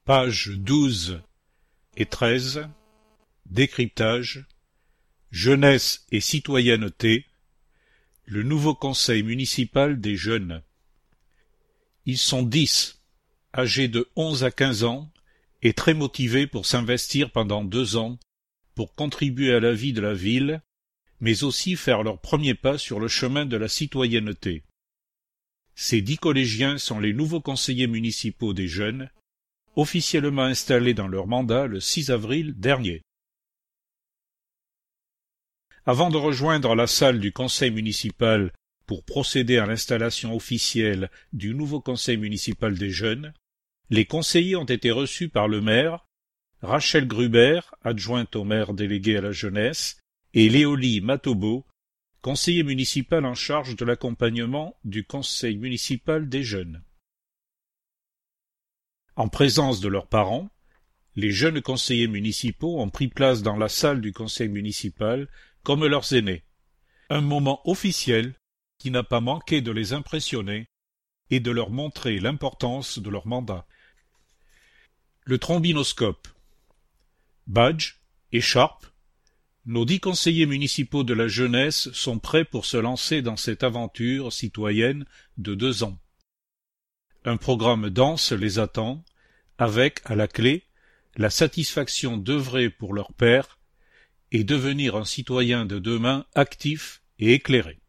Pages 12 et 13. Décryptage. Jeunesse et citoyenneté. Le nouveau conseil municipal des jeunes. Ils sont 10, âgés de 11 à 15 ans, et très motivés pour s'investir pendant 2 ans, pour contribuer à la vie de la ville, mais aussi faire leur premier pas sur le chemin de la citoyenneté. Ces 10 collégiens sont les nouveaux conseillers municipaux des jeunes, officiellement installés dans leur mandat le 6 avril dernier. Avant de rejoindre la salle du conseil municipal pour procéder à l'installation officielle du nouveau conseil municipal des jeunes, les conseillers ont été reçus par le maire, Rachel Gruber, adjointe au maire délégué à la jeunesse, et Léolie Matobo, conseiller municipal en charge de l'accompagnement du conseil municipal des jeunes. En présence de leurs parents, les jeunes conseillers municipaux ont pris place dans la salle du conseil municipal comme leurs aînés. Un moment officiel qui n'a pas manqué de les impressionner et de leur montrer l'importance de leur mandat. Le trombinoscope. Badge, écharpe, nos 10 conseillers municipaux de la jeunesse sont prêts pour se lancer dans cette aventure citoyenne de 2 ans. Un programme dense les attend, avec, à la clé, la satisfaction d'œuvrer pour leur père et devenir un citoyen de demain actif et éclairé.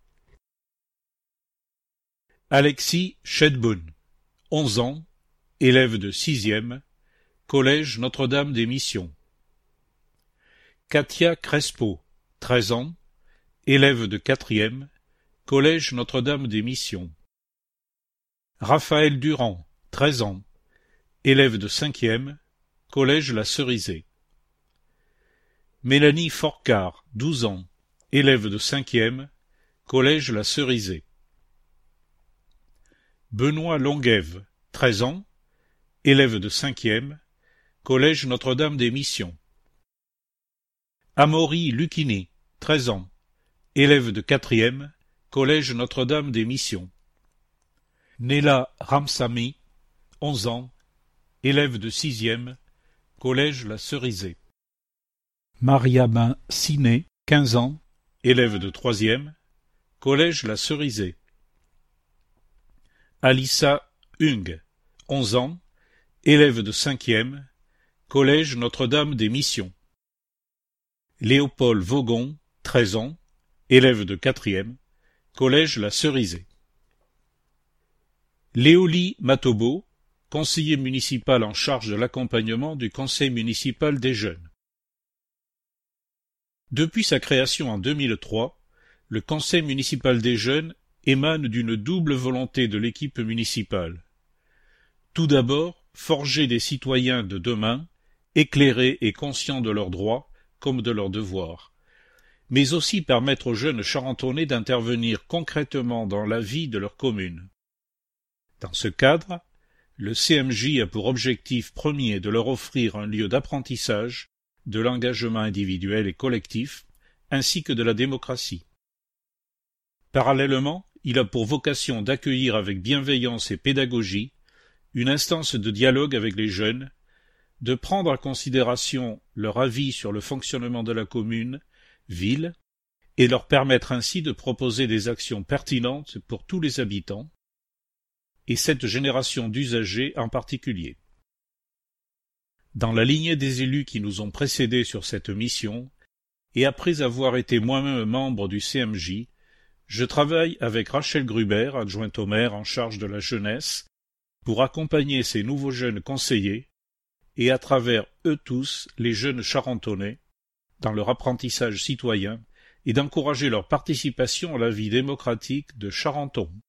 Alexis Chedboun, 11 ans, élève de 6e, Collège Notre-Dame des Missions. Katia Crespo, 13 ans, élève de 4e, Collège Notre-Dame des Missions. Raphaël Durand, 13 ans, élève de 5e, Collège La Cerisée. Mélanie Forcart, 12 ans, élève de 5e, Collège La Cerisée. Benoît Longuève, 13 ans, élève de 5e, Collège Notre-Dame des Missions. Amaury Lucchini, 13 ans, élève de 4e, Collège Notre-Dame des Missions. Néla Ramsamy, 11 ans, élève de 6e, Collège La Cerisée. Mariama Siné, 15 ans, élève de 3e, Collège La Cerisée. Alissa Hung, 11 ans, élève de 5e, Collège Notre-Dame des Missions. Léopold Vaugon, 13 ans, élève de 4e, Collège La Cerisée. Léolie Matobo, conseiller municipal en charge de l'accompagnement du conseil municipal des jeunes. Depuis sa création en 2003, le conseil municipal des jeunes émane d'une double volonté de l'équipe municipale. Tout d'abord, forger des citoyens de demain, éclairés et conscients de leurs droits comme de leurs devoirs, mais aussi permettre aux jeunes charentonnais d'intervenir concrètement dans la vie de leur commune. Dans ce cadre, le CMJ a pour objectif premier de leur offrir un lieu d'apprentissage, de l'engagement individuel et collectif, ainsi que de la démocratie. Parallèlement, il a pour vocation d'accueillir avec bienveillance et pédagogie une instance de dialogue avec les jeunes, de prendre en considération leur avis sur le fonctionnement de la commune, ville, et leur permettre ainsi de proposer des actions pertinentes pour tous les habitants, et cette génération d'usagers en particulier. Dans la lignée des élus qui nous ont précédés sur cette mission, et après avoir été moi-même membre du CMJ, je travaille avec Rachel Gruber, adjointe au maire en charge de la jeunesse, pour accompagner ces nouveaux jeunes conseillers, et à travers eux tous les jeunes charentonnais, dans leur apprentissage citoyen, et d'encourager leur participation à la vie démocratique de Charenton.